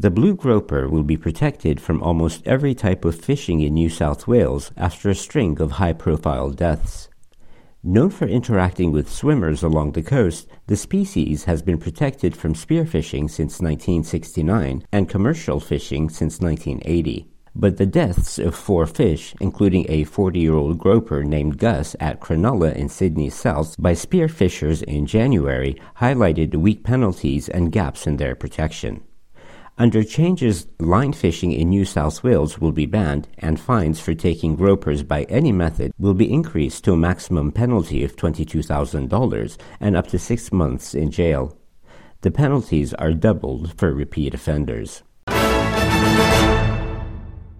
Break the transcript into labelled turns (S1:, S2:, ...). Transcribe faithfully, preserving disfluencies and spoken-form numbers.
S1: The blue groper will be protected from almost every type of fishing in New South Wales after a string of high-profile deaths. Known for interacting with swimmers along the coast, the species has been protected from spearfishing since nineteen sixty-nine and commercial fishing since nineteen eighty. But the deaths of four fish, including a forty-year-old groper named Gus at Cronulla in Sydney South, by spearfishers in January, highlighted weak penalties and gaps in their protection. Under changes, line fishing in New South Wales will be banned, and fines for taking gropers by any method will be increased to a maximum penalty of twenty-two thousand dollars and up to six months in jail. The penalties are doubled for repeat offenders.